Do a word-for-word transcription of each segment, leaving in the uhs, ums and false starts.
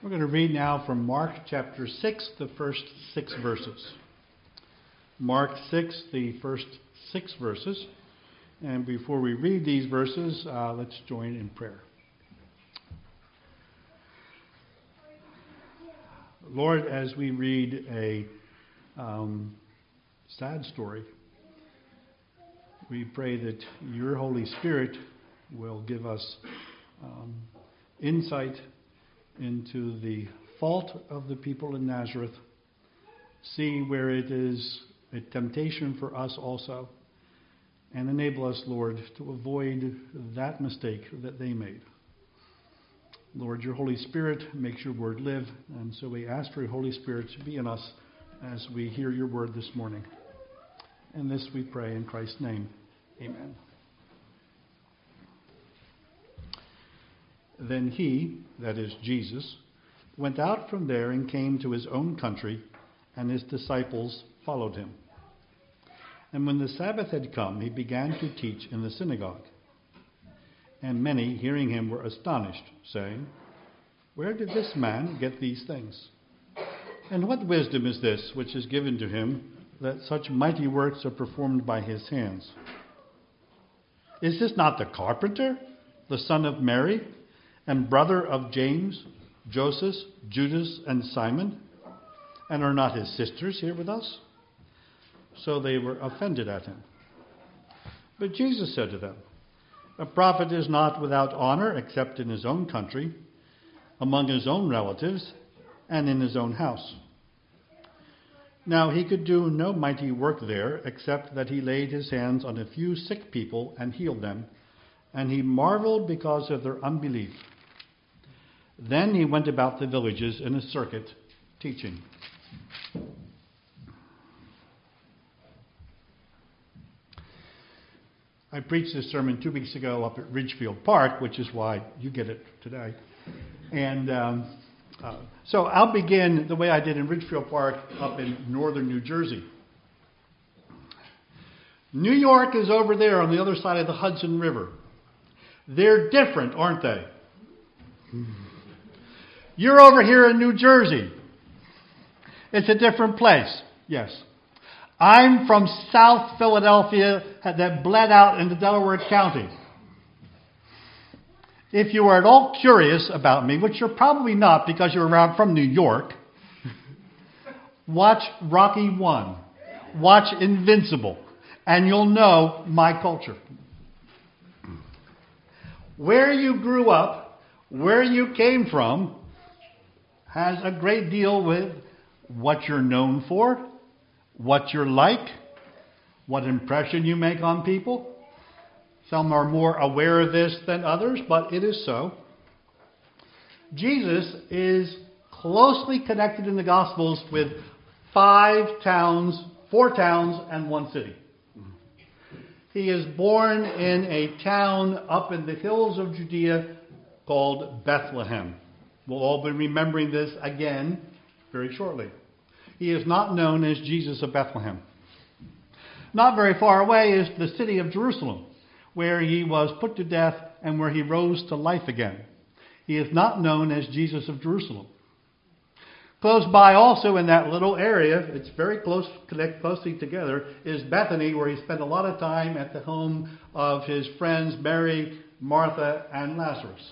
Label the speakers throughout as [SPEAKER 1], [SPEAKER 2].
[SPEAKER 1] We're going to read now from Mark chapter six, the first six verses. Mark six, the first six verses. And before we read these verses, uh, let's join in prayer. Lord, as we read a um, sad story, we pray that your Holy Spirit will give us um, insight into the fault of the people in Nazareth, see where it is a temptation for us also, and enable us, Lord, to avoid that mistake that they made. Lord, your Holy Spirit makes your word live, and so we ask for your Holy Spirit to be in us as we hear your word this morning. And this we pray in Christ's name. Amen. Then he, that is Jesus, went out from there and came to his own country, and his disciples followed him. And when the Sabbath had come, he began to teach in the synagogue. And many, hearing him, were astonished, saying, "Where did this man get these things? And what wisdom is this which is given to him, that such mighty works are performed by his hands? Is this not the carpenter, the son of Mary, and brother of James, Joseph, Judas, and Simon? And are not his sisters here with us?" So they were offended at him. But Jesus said to them, "A prophet is not without honor except in his own country, among his own relatives, and in his own house." Now he could do no mighty work there, except that he laid his hands on a few sick people and healed them, and he marveled because of their unbelief. Then he went about the villages in a circuit, teaching. I preached this sermon two weeks ago up at Ridgefield Park, which is why you get it today. And um, uh, so I'll begin the way I did in Ridgefield Park up in northern New Jersey. New York is over there on the other side of the Hudson River. They're different, aren't they? You're over here in New Jersey. It's a different place. Yes. I'm from South Philadelphia that bled out into Delaware County. If you are at all curious about me, which you're probably not because you're around from New York, watch Rocky One. Watch Invincible. And you'll know my culture. Where you grew up, where you came from, has a great deal with what you're known for, what you're like, what impression you make on people. Some are more aware of this than others, but it is so. Jesus is closely connected in the Gospels with five towns, four towns, and one city. He is born in a town up in the hills of Judea called Bethlehem. We'll all be remembering this again very shortly. He is not known as Jesus of Bethlehem. Not very far away is the city of Jerusalem, where he was put to death and where he rose to life again. He is not known as Jesus of Jerusalem. Close by also in that little area, it's very close, connect closely together, is Bethany, where he spent a lot of time at the home of his friends Mary, Martha, and Lazarus.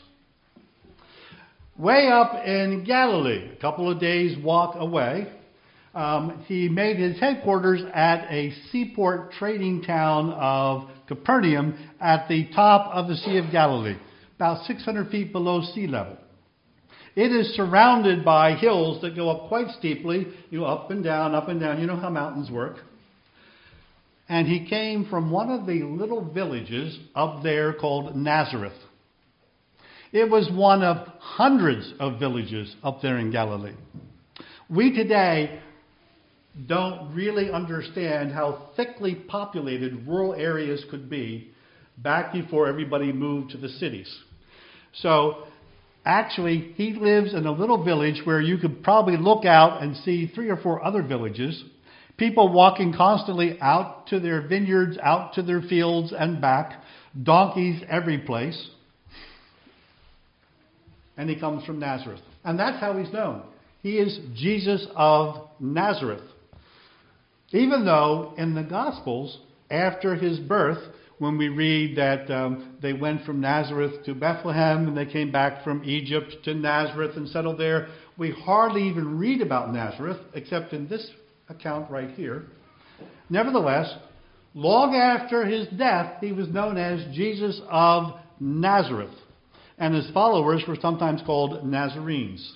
[SPEAKER 1] Way up in Galilee, a couple of days' walk away, um, he made his headquarters at a seaport trading town of Capernaum at the top of the Sea of Galilee, about six hundred feet below sea level. It is surrounded by hills that go up quite steeply, you know, up and down, up and down. You know how mountains work. And he came from one of the little villages up there called Nazareth. It was one of hundreds of villages up there in Galilee. We today don't really understand how thickly populated rural areas could be back before everybody moved to the cities. So actually, he lives in a little village where you could probably look out and see three or four other villages. People walking constantly out to their vineyards, out to their fields and back. Donkeys every place. and he comes from Nazareth. And that's how he's known. He is Jesus of Nazareth. Even though in the Gospels, after his birth, when we read that um, they went from Nazareth to Bethlehem and they came back from Egypt to Nazareth and settled there, we hardly even read about Nazareth, except in this account right here. Nevertheless, long after his death, he was known as Jesus of Nazareth, and his followers were sometimes called Nazarenes.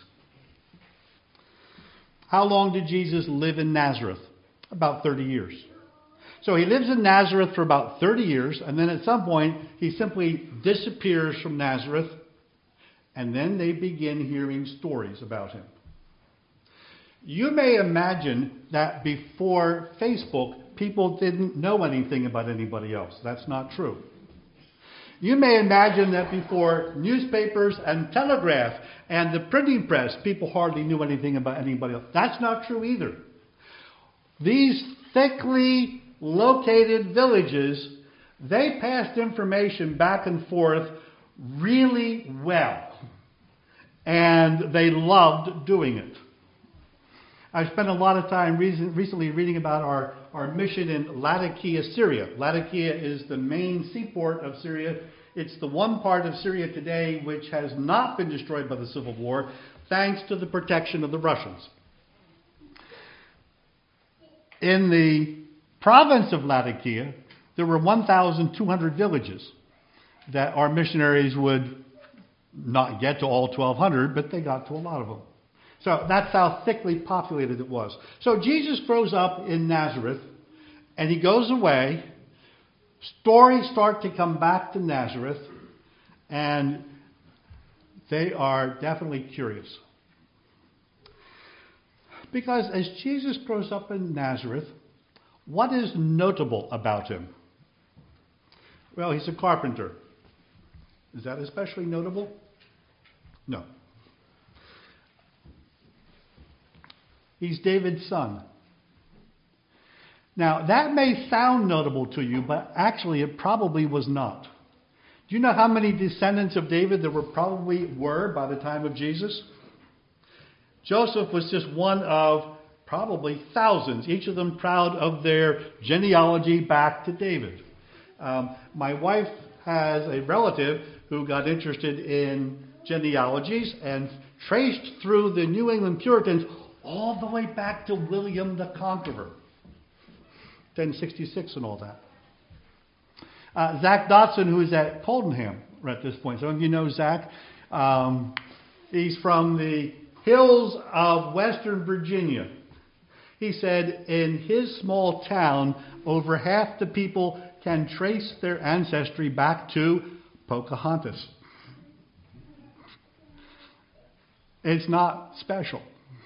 [SPEAKER 1] How long did Jesus live in Nazareth? About thirty years. So he lives in Nazareth for about thirty years, and then at some point he simply disappears from Nazareth, and then they begin hearing stories about him. You may imagine that before Facebook, people didn't know anything about anybody else. That's not true. You may imagine that before newspapers and telegraph and the printing press, people hardly knew anything about anybody else. That's not true either. These thickly located villages, they passed information back and forth really well. And they loved doing it. I've spent a lot of time recently reading about our, our mission in Latakia, Syria. Latakia is the main seaport of Syria. It's the one part of Syria today which has not been destroyed by the civil war, thanks to the protection of the Russians. In the province of Latakia, there were one thousand two hundred villages that our missionaries would not get to all twelve hundred, but they got to a lot of them. So that's how thickly populated it was. So Jesus grows up in Nazareth, and he goes away. Stories start to come back to Nazareth, and they are definitely curious. Because as Jesus grows up in Nazareth, what is notable about him? Well, he's a carpenter. Is that especially notable? No. He's David's son. Now, that may sound notable to you, but actually it probably was not. Do you know how many descendants of David there were probably were by the time of Jesus? Joseph was just one of probably thousands, each of them proud of their genealogy back to David. Um, my wife has a relative who got interested in genealogies and traced through the New England Puritans all the way back to William the Conqueror, ten sixty-six and all that. Uh, Zach Dotson, who is at Coldenham at this point. Some of you know Zach. Um, he's from the hills of Western Virginia. He said in his small town, over half the people can trace their ancestry back to Pocahontas. It's not special.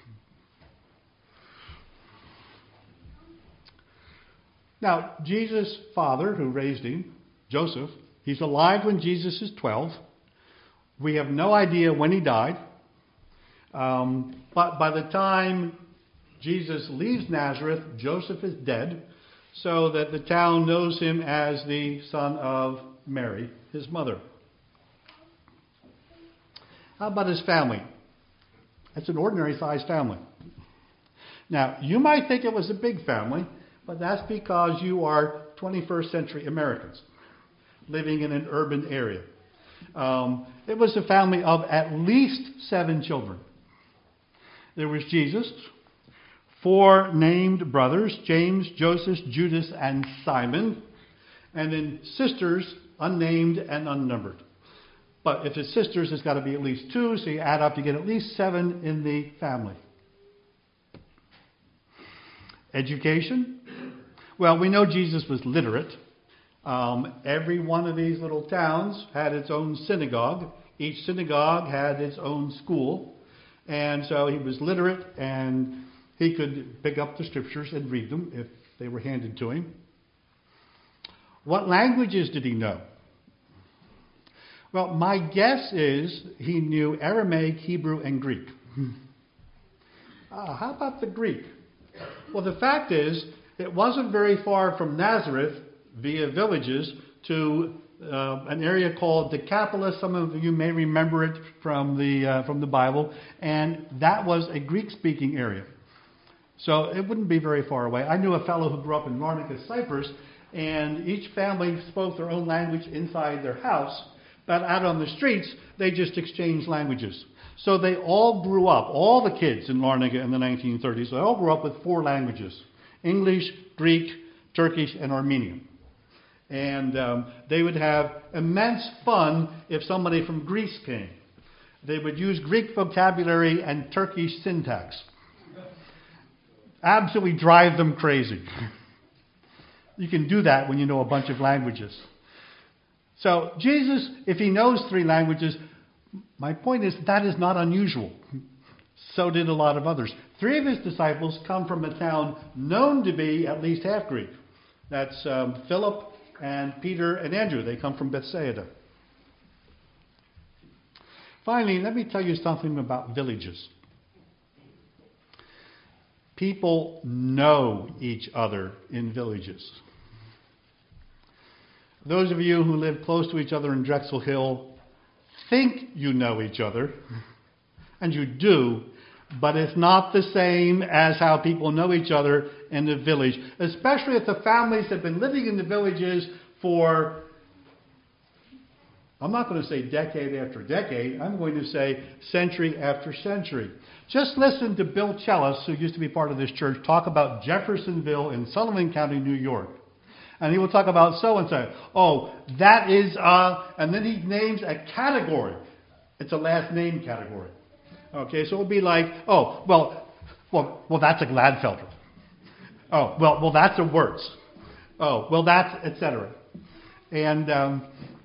[SPEAKER 1] Now, Jesus' father, who raised him, Joseph, he's alive when Jesus is twelve. We have no idea when he died. Um, but by the time Jesus leaves Nazareth, Joseph is dead, so that the town knows him as the son of Mary, his mother. How about his family? It's an ordinary-sized family. Now, you might think it was a big family, but that's because you are twenty-first century Americans living in an urban area. Um, it was a family of at least seven children. There was Jesus, four named brothers, James, Joseph, Judas, and Simon, and then sisters, unnamed and unnumbered. But if it's sisters, it's got to be at least two, so you add up, you get at least seven in the family. Education? Well, we know Jesus was literate. Um, every one of these little towns had its own synagogue. Each synagogue had its own school. And so he was literate, and he could pick up the scriptures and read them if they were handed to him. What languages did he know? Well, my guess is he knew Aramaic, Hebrew, and Greek. uh, how about the Greek? Well, the fact is, it wasn't very far from Nazareth via villages to uh, an area called Decapolis. Some of you may remember it from the uh, from the Bible, and that was a Greek-speaking area. So it wouldn't be very far away. I knew a fellow who grew up in Larnaca, Cyprus, and each family spoke their own language inside their house, but out on the streets, they just exchanged languages. So they all grew up, all the kids in Larnaca in the nineteen thirties, they all grew up with four languages: English, Greek, Turkish, and Armenian. And um, they would have immense fun if somebody from Greece came. They would use Greek vocabulary and Turkish syntax. Absolutely drive them crazy. You can do that when you know a bunch of languages. So Jesus, if he knows three languages, my point is that is not unusual. So did a lot of others. Three of his disciples come from a town known to be at least half Greek. That's um, Philip and Peter and Andrew. They come from Bethsaida. Finally, let me tell you something about villages. People know each other in villages. Those of you who live close to each other in Drexel Hill think you know each other, and you do, but it's not the same as how people know each other in the village, especially if the families have been living in the villages for, I'm not going to say decade after decade, I'm going to say century after century. Just listen to Bill Chellis, who used to be part of this church, talk about Jeffersonville in Sullivan County, New York. And he will talk about so-and-so. Oh, that is, uh, and then he names a category. It's a last name category. Okay, so it would be like, oh, well, well, well, that's a Gladfelter. Oh, well, well, that's a Wirtz. Oh, well, that's, et cetera. And um,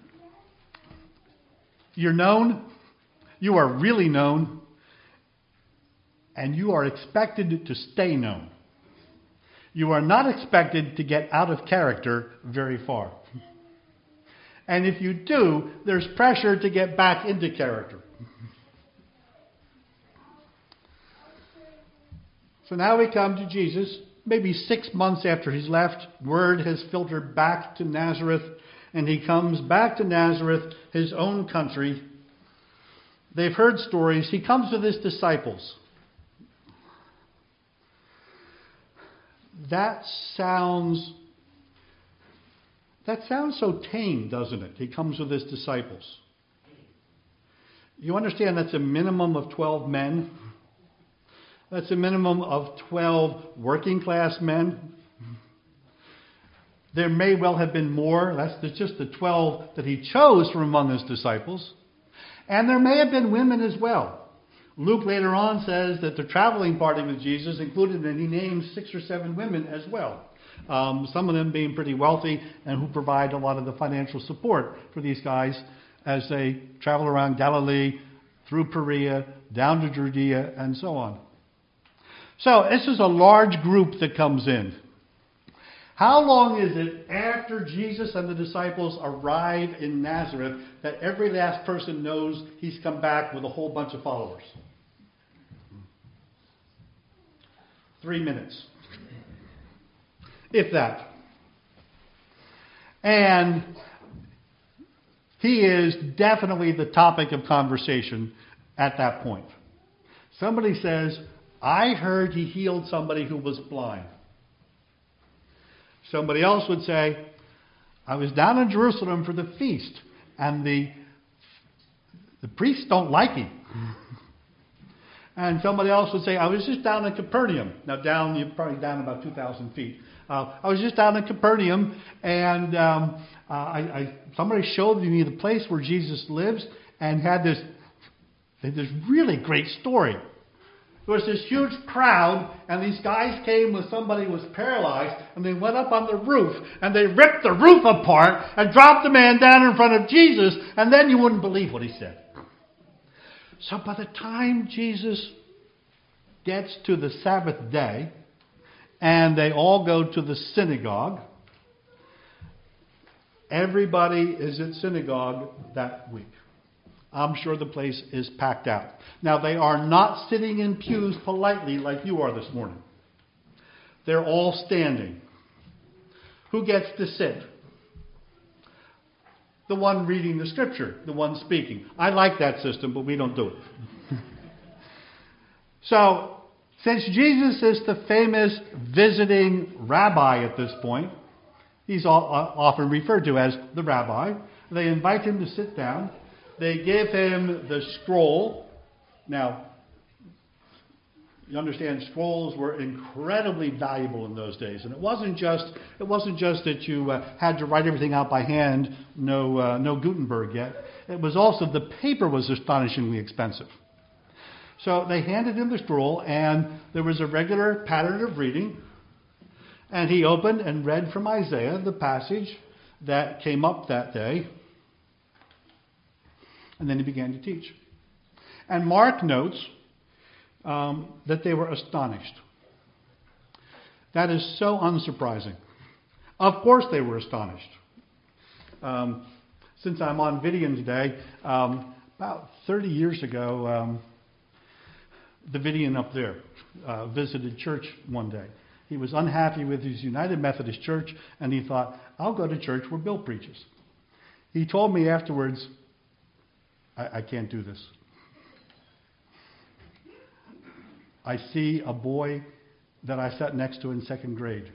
[SPEAKER 1] you're known. You are really known. And you are expected to stay known. You are not expected to get out of character very far. And if you do, there's pressure to get back into character. So now we come to Jesus. Maybe six months after he's left, word has filtered back to Nazareth, and he comes back to Nazareth, his own country. They've heard stories. He comes with his disciples. That sounds, that sounds so tame, doesn't it? He comes with his disciples. You understand that's a minimum of twelve men? That's a minimum of twelve working class men. There may well have been more. That's just the twelve that he chose from among his disciples. And there may have been women as well. Luke later on says that the traveling party with Jesus included, and he names six or seven women as well. Um, some of them being pretty wealthy and who provide a lot of the financial support for these guys as they travel around Galilee, through Perea, down to Judea, and so on. So this is a large group that comes in. How long is it after Jesus and the disciples arrive in Nazareth that every last person knows he's come back with a whole bunch of followers? Three minutes. If that. And he is definitely the topic of conversation at that point. Somebody says, I heard he healed somebody who was blind. Somebody else would say, I was down in Jerusalem for the feast, and the, the priests don't like him. And somebody else would say, I was just down in Capernaum. Now down, you're probably down about two thousand feet. Uh, I was just down in Capernaum, and um, uh, I, I, somebody showed me the place where Jesus lives, and had this, this really great story. There was this huge crowd, and these guys came with somebody who was paralyzed, and they went up on the roof, and they ripped the roof apart and dropped the man down in front of Jesus, and then you wouldn't believe what he said. So by the time Jesus gets to the Sabbath day, and they all go to the synagogue, everybody is at synagogue that week. I'm sure the place is packed out. Now, they are not sitting in pews politely like you are this morning. They're all standing. Who gets to sit? the one reading the scripture, the one speaking. I like that system, but we don't do it. So, since Jesus is the famous visiting rabbi at this point, he's often referred to as the rabbi. They invite him to sit down. They give him the scroll. Now, you understand, scrolls were incredibly valuable in those days, and it wasn't just it wasn't just that you uh, had to write everything out by hand. No, uh, no Gutenberg yet. It was also the paper was astonishingly expensive. So they handed him the scroll, and there was a regular pattern of reading. And he opened and read from Isaiah the passage that came up that day. And then he began to teach. And Mark notes um, that they were astonished. That is so unsurprising. Of course they were astonished. Um, since I'm on Vidian's Day, um, about thirty years ago, um, the Vidian up there uh, visited church one day. He was unhappy with his United Methodist Church, and he thought, I'll go to church where Bill preaches. He told me afterwards, I, I can't do this. I see a boy that I sat next to in second grade.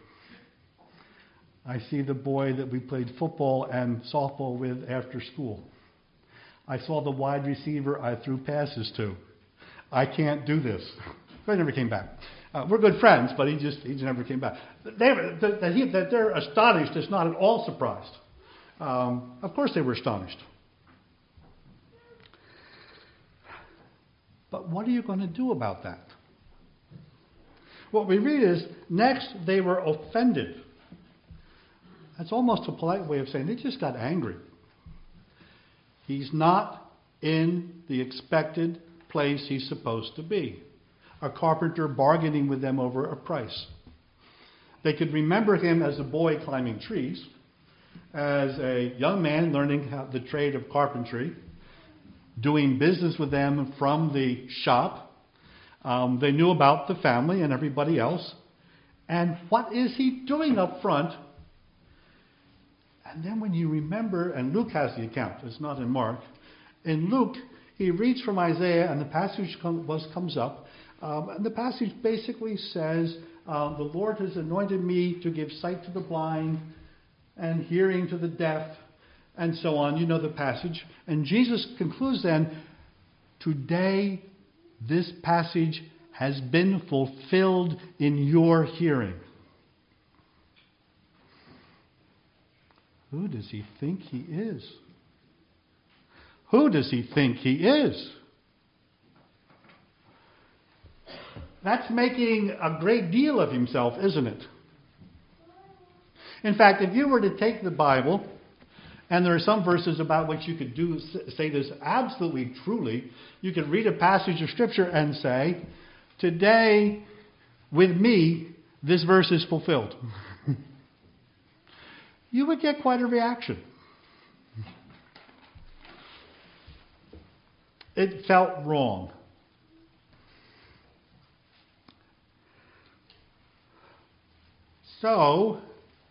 [SPEAKER 1] I see the boy that we played football and softball with after school. I saw the wide receiver I threw passes to. I can't do this. So he never came back. Uh, we're good friends, but he just he just never came back. They were, that, that, he, that they're astonished is not at all surprised. Um, of course they were astonished. But what are you going to do about that? What we read is, next they were offended. That's almost a polite way of saying they just got angry. He's not in the expected place he's supposed to be. A carpenter bargaining with them over a price. They could remember him as a boy climbing trees, as a young man learning how, the trade of carpentry, doing business with them from the shop. Um, they knew about the family and everybody else. And what is he doing up front? And then when you remember, and Luke has the account, it's not in Mark. In Luke, he reads from Isaiah, and the passage come, was, comes up. Um, and the passage basically says, uh, the Lord has anointed me to give sight to the blind and hearing to the deaf, and so on. You know the passage. And Jesus concludes then, today this passage has been fulfilled in your hearing. Who does he think he is? Who does he think he is? That's making a great deal of himself, isn't it? In fact, if you were to take the Bible, and there are some verses about which you could do say this absolutely truly, you could read a passage of Scripture and say, today, with me, this verse is fulfilled. You would get quite a reaction. It felt wrong. So,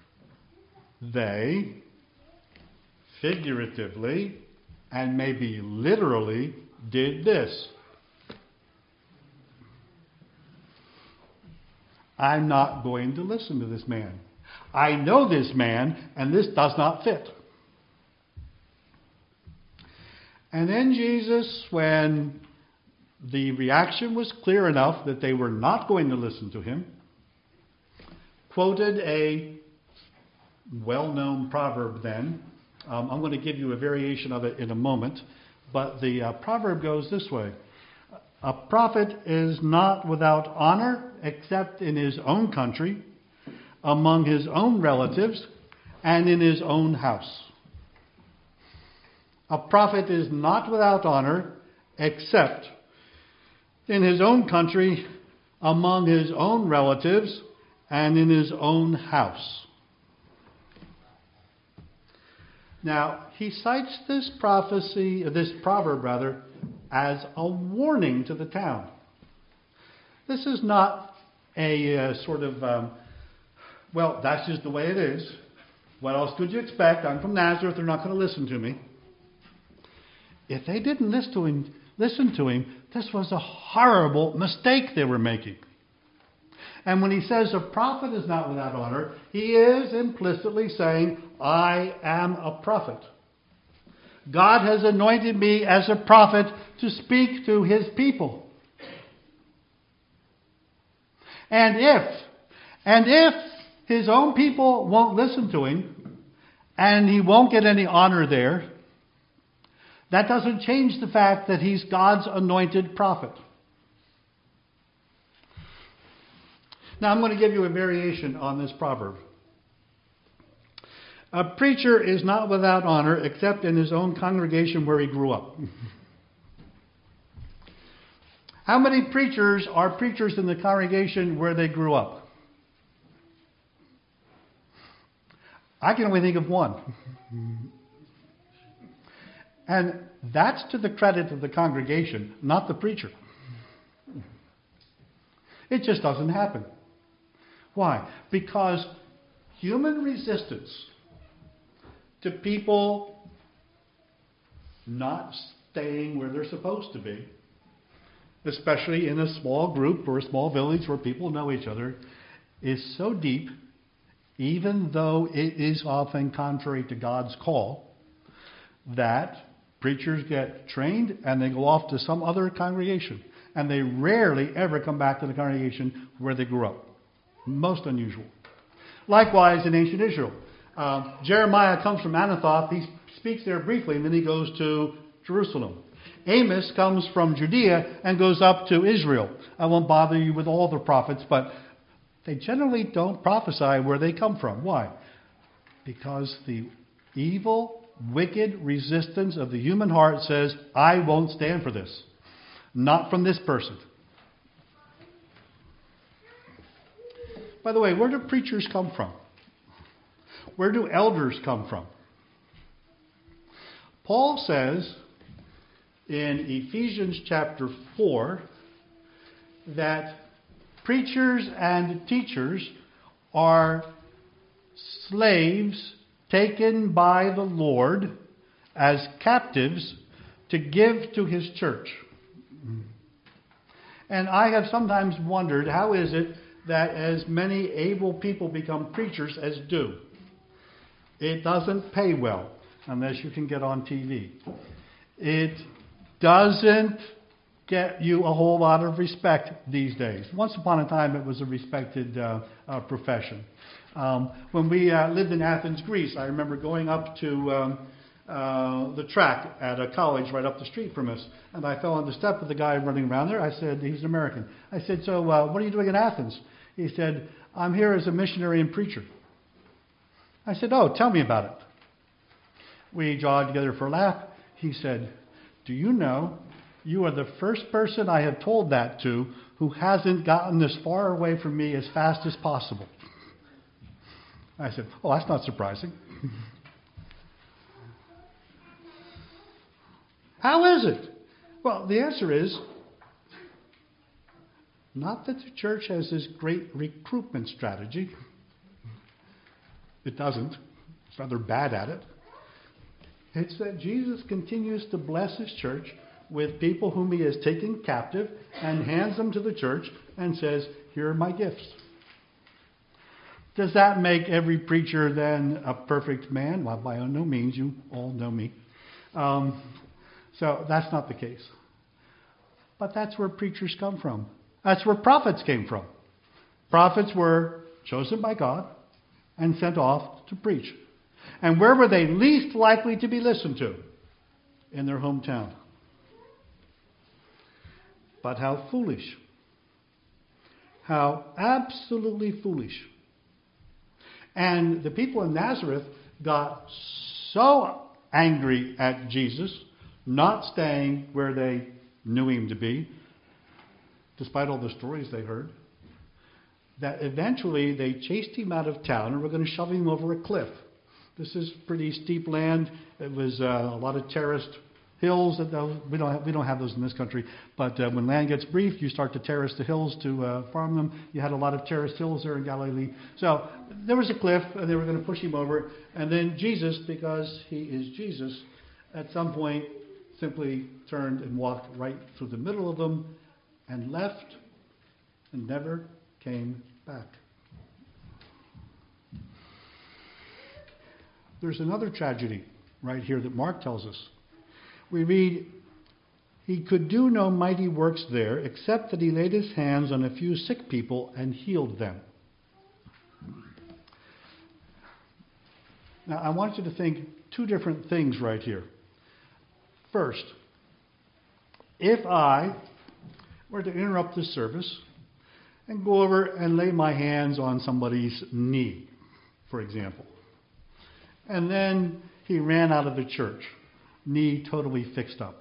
[SPEAKER 1] they figuratively and maybe literally did this. I'm not going to listen to this man. I know this man, and this does not fit. And then Jesus, when the reaction was clear enough that they were not going to listen to him, quoted a well-known proverb then. Um, I'm going to give you a variation of it in a moment. But the uh, proverb goes this way. A prophet is not without honor except in his own country, among his own relatives, and in his own house. A prophet is not without honor except in his own country, among his own relatives, and in his own house. Now, he cites this prophecy, this proverb rather, as a warning to the town. This is not a uh, sort of, um, well, that's just the way it is. What else could you expect? I'm from Nazareth. They're not going to listen to me. If they didn't listen to him, listen to him, this was a horrible mistake they were making. And when he says a prophet is not without honor, he is implicitly saying, I am a prophet. God has anointed me as a prophet to speak to his people. And if, and if his own people won't listen to him, and he won't get any honor there, that doesn't change the fact that he's God's anointed prophet. Now I'm going to give you a variation on this proverb. A preacher is not without honor except in his own congregation where he grew up. How many preachers are preachers in the congregation where they grew up? I can only think of one. And that's to the credit of the congregation, not the preacher. It just doesn't happen. Why? Because human resistance to people not staying where they're supposed to be, especially in a small group or a small village where people know each other, is so deep, even though it is often contrary to God's call, that preachers get trained and they go off to some other congregation. And they rarely ever come back to the congregation where they grew up. Most unusual. Likewise in ancient Israel. Uh, Jeremiah comes from Anathoth. He speaks there briefly and then he goes to Jerusalem. Amos comes from Judea and goes up to Israel. I won't bother you with all the prophets, but they generally don't prophesy where they come from. Why? Because the evil, wicked resistance of the human heart says, I won't stand for this. Not from this person. By the way, where do preachers come from? Where do elders come from? Paul says in Ephesians chapter four that preachers and teachers are slaves taken by the Lord as captives to give to his church. And I have sometimes wondered, how is it that as many able people become preachers as do? It doesn't pay well unless you can get on T V. It doesn't get you a whole lot of respect these days. Once upon a time, it was a respected uh, uh, profession. Um, when we uh, lived in Athens, Greece, I remember going up to um, uh, the track at a college right up the street from us, and I fell on the step with the guy running around there. I said, he's an American. I said, so uh, what are you doing in Athens? He said, I'm here as a missionary and preacher. I said, oh, tell me about it. We jogged together for a lap. He said, do you know, you are the first person I have told that to who hasn't gotten as far away from me as fast as possible. I said, oh, that's not surprising. How is it? Well, the answer is, not that the church has this great recruitment strategy. It doesn't. It's rather bad at it. It's that Jesus continues to bless his church with people whom he has taken captive and hands them to the church and says, here are my gifts. Does that make every preacher then a perfect man? Well, by no means. You all know me. Um, so that's not the case. But that's where preachers come from. That's where prophets came from. Prophets were chosen by God and sent off to preach. And where were they least likely to be listened to? In their hometown. But how foolish. How absolutely foolish. And the people in Nazareth got so angry at Jesus, not staying where they knew him to be, despite all the stories they heard, that eventually they chased him out of town and were going to shove him over a cliff. This is pretty steep land. It was uh, a lot of terraced hills. That those, we don't have, we don't have those in this country. But uh, when land gets brief, you start to terrace the hills to uh, farm them. You had a lot of terraced hills there in Galilee. So there was a cliff, and they were going to push him over. And then Jesus, because he is Jesus, at some point simply turned and walked right through the middle of them and left and never came back. There's another tragedy right here that Mark tells us. We read, he could do no mighty works there except that he laid his hands on a few sick people and healed them. Now, I want you to think two different things right here. First, if I were to interrupt this service and go over and lay my hands on somebody's knee, for example, and then he ran out of the church, knee totally fixed up.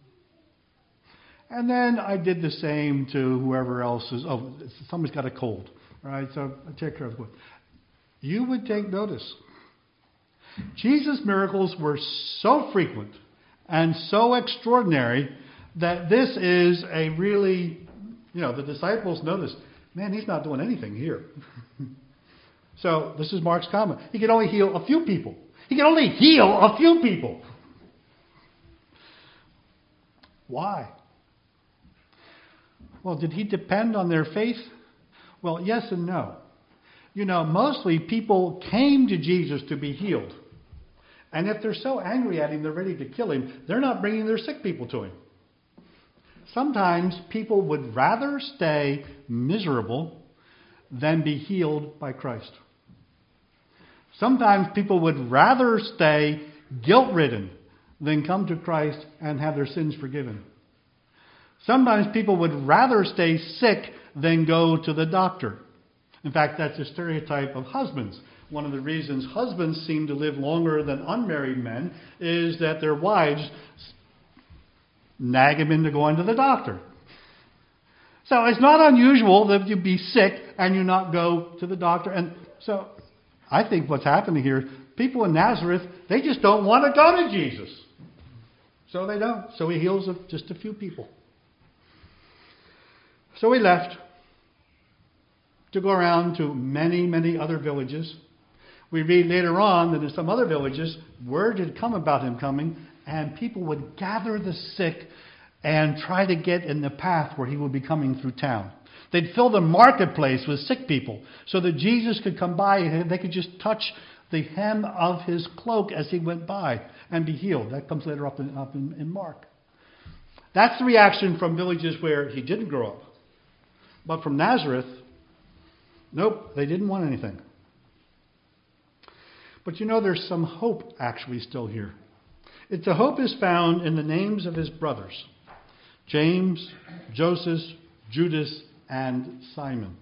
[SPEAKER 1] And then I did the same to whoever else is, oh, somebody's got a cold, right? So I take care of it. You would take notice. Jesus' miracles were so frequent and so extraordinary that this is a really, you know, the disciples noticed, man, he's not doing anything here. So this is Mark's comment. He could only heal a few people. He could only heal a few people. Why? Well, did he depend on their faith? Well, yes and no. You know, mostly people came to Jesus to be healed. And if they're so angry at him, they're ready to kill him, they're not bringing their sick people to him. Sometimes people would rather stay miserable than be healed by Christ. Sometimes people would rather stay guilt-ridden than come to Christ and have their sins forgiven. Sometimes people would rather stay sick than go to the doctor. In fact, that's a stereotype of husbands. One of the reasons husbands seem to live longer than unmarried men is that their wives nag them into going to the doctor. So it's not unusual that you be sick and you not go to the doctor. And so I think what's happening here, people in Nazareth, they just don't want to go to Jesus. So they don't. So he heals just a few people. So he left to go around to many, many other villages. We read later on that in some other villages, word had come about him coming, and people would gather the sick and try to get in the path where he would be coming through town. They'd fill the marketplace with sick people so that Jesus could come by and they could just touch the hem of his cloak as he went by and be healed. That comes later up in, up in, in Mark. That's the reaction from villages where he didn't grow up. But from Nazareth, nope, they didn't want anything. But you know, there's some hope actually still here. It's the hope is found in the names of his brothers, James, Joseph, Judas, and Simon.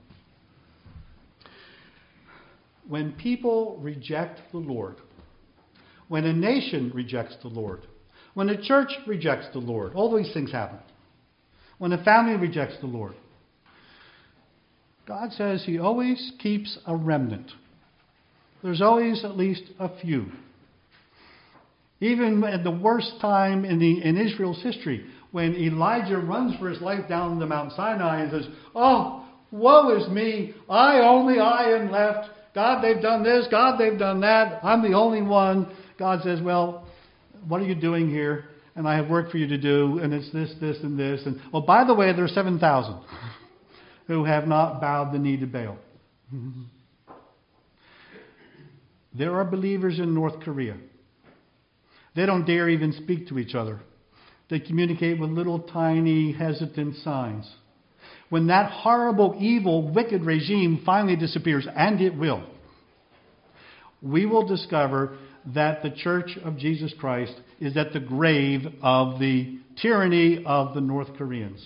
[SPEAKER 1] When people reject the Lord, when a nation rejects the Lord, when a church rejects the Lord, all these things happen. When a family rejects the Lord, God says he always keeps a remnant. There's always at least a few. Even at the worst time in, the, in Israel's history, when Elijah runs for his life down the Mount Sinai and says, oh, woe is me. I, only I am left. God, they've done this. God, they've done that. I'm the only one. God says, well, what are you doing here? And I have work for you to do. And it's this, this, and this. And oh, by the way, there are seven thousand who have not bowed the knee to Baal. There are believers in North Korea. They don't dare even speak to each other. They communicate with little tiny hesitant signs. When that horrible, evil, wicked regime finally disappears, and it will, we will discover that the Church of Jesus Christ is at the grave of the tyranny of the North Koreans.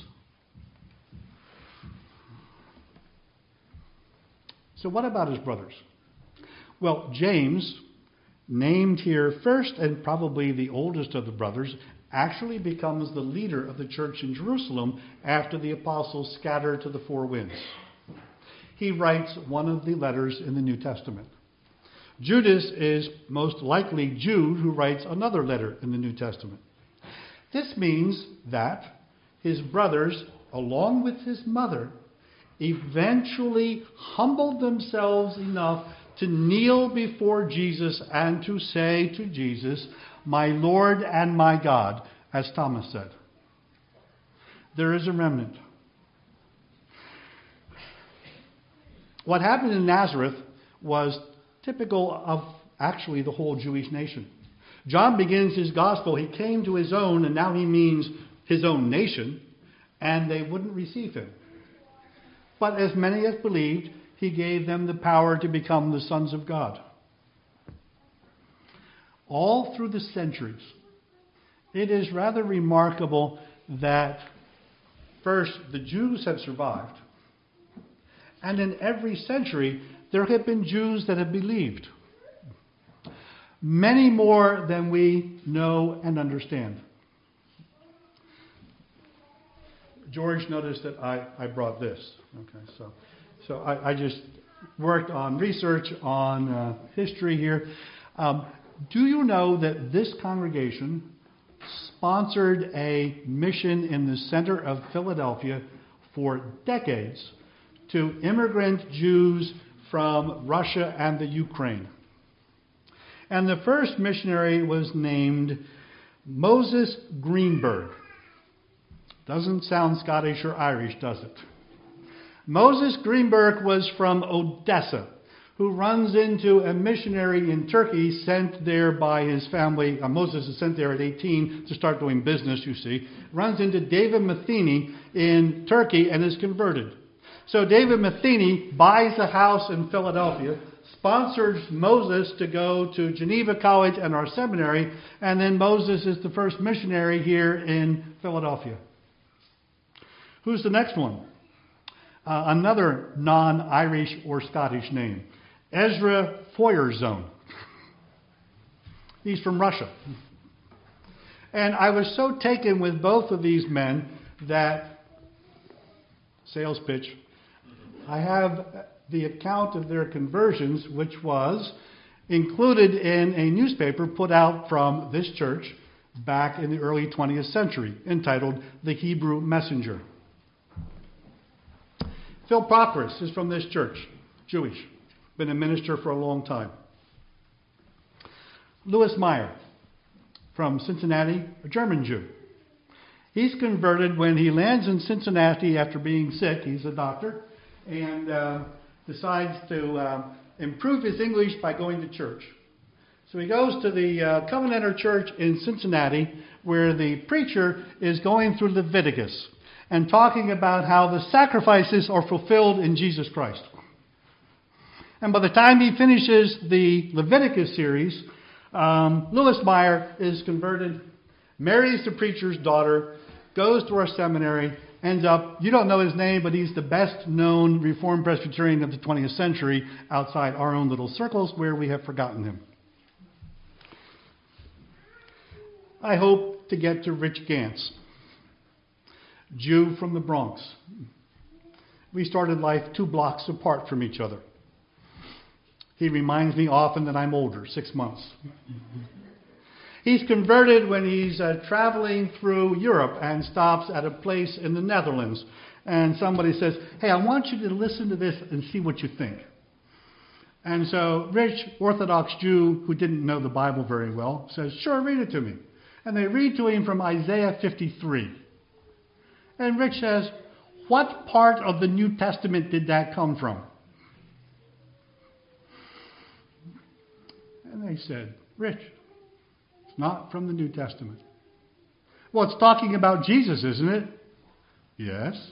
[SPEAKER 1] So what about his brothers? Well, James, named here first and probably the oldest of the brothers, actually becomes the leader of the church in Jerusalem after the apostles scatter to the four winds. He writes one of the letters in the New Testament. Judas is most likely Jude, who writes another letter in the New Testament. This means that his brothers, along with his mother, eventually humbled themselves enough to kneel before Jesus and to say to Jesus, "My Lord and my God," as Thomas said. There is a remnant. What happened in Nazareth was typical of actually the whole Jewish nation. John begins his gospel. He came to his own, and now he means his own nation, and they wouldn't receive him. But as many as believed, he gave them the power to become the sons of God. All through the centuries, it is rather remarkable that first, the Jews have survived, and in every century, there have been Jews that have believed. Many more than we know and understand. George noticed that I, I brought this. Okay, so so I, I just worked on research on uh, history here. Um, do you know that this congregation sponsored a mission in the center of Philadelphia for decades to immigrant Jews from Russia and the Ukraine? And the first missionary was named Moses Greenberg. Doesn't sound Scottish or Irish, does it? Moses Greenberg was from Odessa, who runs into a missionary in Turkey sent there by his family. Uh, Moses is sent there at eighteen to start doing business, you see. Runs into David Matheny in Turkey and is converted. So David Matheny buys a house in Philadelphia, sponsors Moses to go to Geneva College and our seminary, and then Moses is the first missionary here in Philadelphia. Who's the next one? Uh, another non-Irish or Scottish name. Ezra Feuerzone. He's from Russia. And I was so taken with both of these men that, sales pitch, I have the account of their conversions, which was included in a newspaper put out from this church back in the early twentieth century, entitled The Hebrew Messenger. Phil Procris is from this church, Jewish, been a minister for a long time. Louis Meyer from Cincinnati, a German Jew. He's converted when he lands in Cincinnati after being sick. He's a doctor and uh, decides to uh, improve his English by going to church. So he goes to the uh, Covenanter Church in Cincinnati, where the preacher is going through Leviticus and talking about how the sacrifices are fulfilled in Jesus Christ. And by the time he finishes the Leviticus series, um, Louis Meyer is converted, marries the preacher's daughter, goes to our seminary, ends up, you don't know his name, but he's the best known Reformed Presbyterian of the twentieth century outside our own little circles where we have forgotten him. I hope to get to Rich Gantz, Jew from the Bronx. We started life two blocks apart from each other. He reminds me often that I'm older, six months. He's converted when he's uh, traveling through Europe and stops at a place in the Netherlands. And somebody says, hey, I want you to listen to this and see what you think. And so Rich, Orthodox Jew who didn't know the Bible very well, says, sure, read it to me. And they read to him from Isaiah fifty-three. And Rich says, what part of the New Testament did that come from? And they said, Rich, it's not from the New Testament. Well, it's talking about Jesus, isn't it? Yes.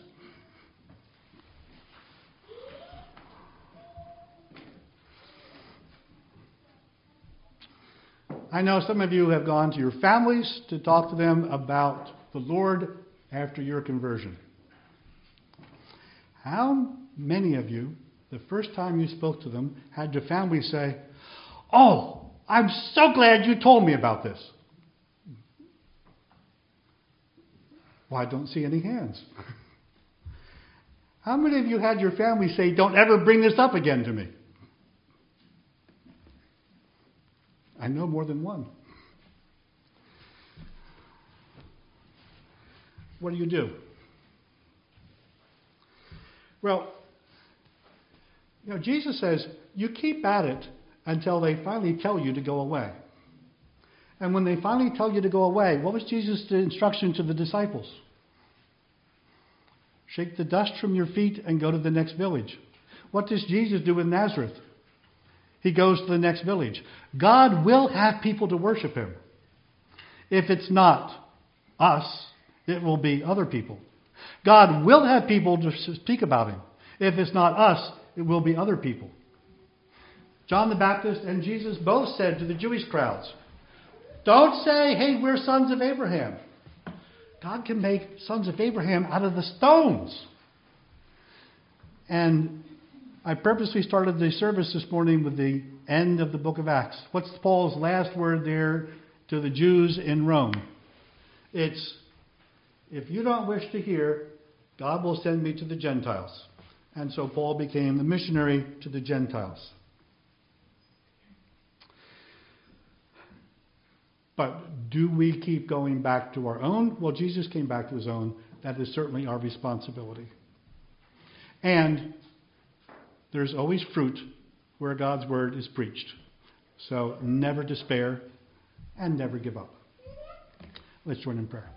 [SPEAKER 1] I know some of you have gone to your families to talk to them about the Lord after your conversion. How many of you, the first time you spoke to them, had your family say, oh, I'm so glad you told me about this? Well, I don't see any hands. How many of you had your family say, don't ever bring this up again to me? I know more than one. what do you do? Well, you know, Jesus says, you keep at it until they finally tell you to go away. And when they finally tell you to go away, what was Jesus' instruction to the disciples? Shake the dust from your feet and go to the next village. What does Jesus do in Nazareth? He goes to the next village. God will have people to worship him. If it's not us, it will be other people. God will have people to speak about him. If it's not us, it will be other people. John the Baptist and Jesus both said to the Jewish crowds, don't say, hey, we're sons of Abraham. God can make sons of Abraham out of the stones. And I purposely started the service this morning with the end of the book of Acts. What's Paul's last word there to the Jews in Rome? It's, if you don't wish to hear, God will send me to the Gentiles. And so Paul became the missionary to the Gentiles. But do we keep going back to our own? Well, Jesus came back to his own. That is certainly our responsibility. And there's always fruit where God's word is preached. So never despair and never give up. Let's join in prayer.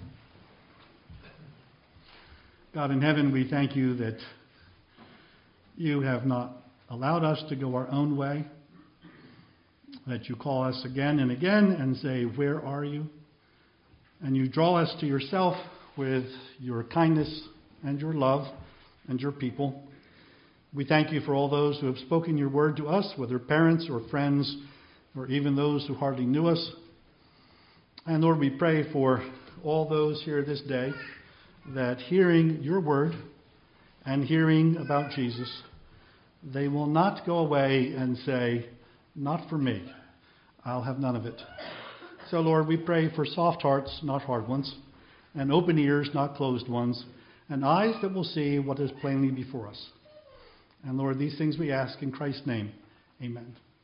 [SPEAKER 1] God in heaven, we thank you that you have not allowed us to go our own way, that you call us again and again and say, where are you? And you draw us to yourself with your kindness and your love and your people. We thank you for all those who have spoken your word to us, whether parents or friends, or even those who hardly knew us. And Lord, we pray for all those here this day that hearing your word and hearing about Jesus, they will not go away and say, not for me. I'll have none of it. So, Lord, we pray for soft hearts, not hard ones, and open ears, not closed ones, and eyes that will see what is plainly before us. And, Lord, these things we ask in Christ's name. Amen.